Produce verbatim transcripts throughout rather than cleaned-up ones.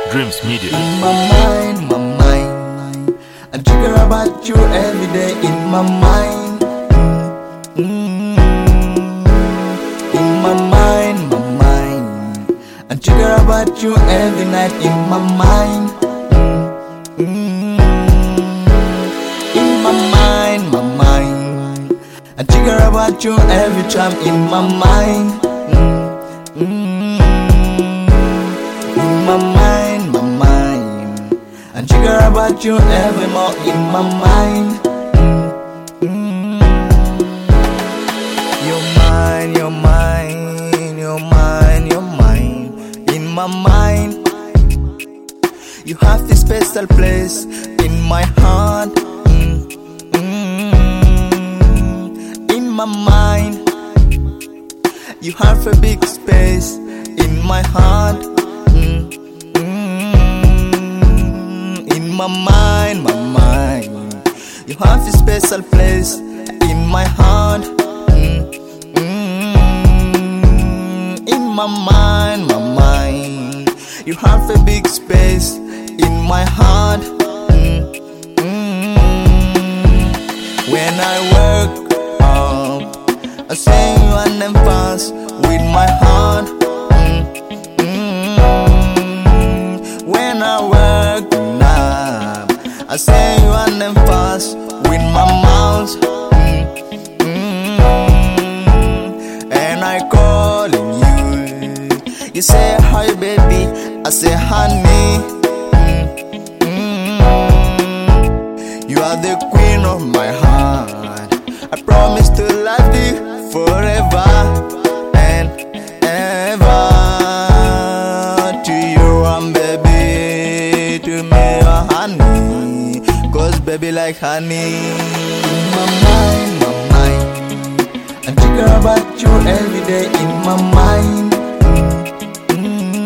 Dreams Media. In my mind, my mind, I trigger about you every day in my mind. Mm-hmm. In my mind, my mind, I trigger about you every night in my mind. Mm-hmm. In my mind, my mind, I trigger about you every time in my mind. Mm-hmm. In my mind, my mind, I trigger about you every more in my mind. Mm-hmm. Your mind, your mind, your mind, your mind. In my mind, you have this special place in my heart. Mm-hmm. In my mind, you have a big space in my heart. My mind, my mind, you have a special place in my heart. Mm-hmm. In my mind, my mind, you have a big space in my heart. Mm-hmm. When I wake up, I say you and them fast with my heart. Mm-hmm. When I wake up, I say you and them fast with my mouth. Mm-hmm. And I calling you. You say hi baby, I say honey. Mm-hmm. You are the queen of my heart. I promise to love you forever and ever. To you I'm baby, to me you're honey. Cause baby like honey. In my mind, my mind, I trigger about you every day in my mind. Mm-hmm.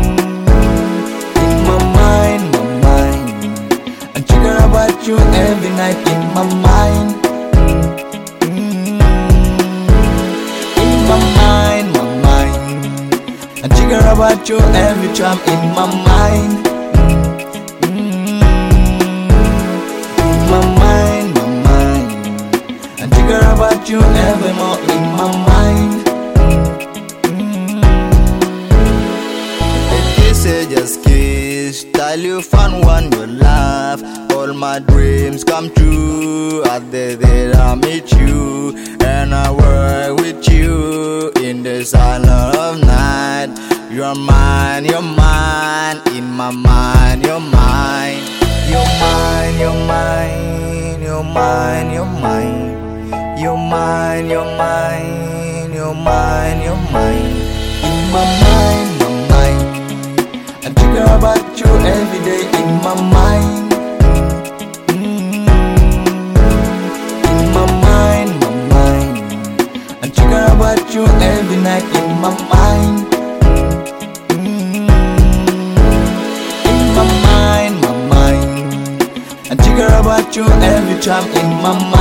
In my mind, my mind, I trigger about you every night in my mind. Mm-hmm. In my mind, my mind, I trigger about you every time in my mind. About you evermore in my mind. Mm-hmm. A kiss, a just kiss. Tell you found one you love. All my dreams come true. At the day I meet you, and I work with you in the silence of night. You're mine, you're mine. In my mind, you're mine. You're mine, you're mine. You're mine, you're mine. You're mine, you're mine, you're mine, you're mine. In my mind, my mind, I trigger about you every day in my mind. Mm-hmm. In my mind, my mind, I trigger about you every night in my mind. Mm-hmm. In my mind, my mind, I trigger about you every time in my mind.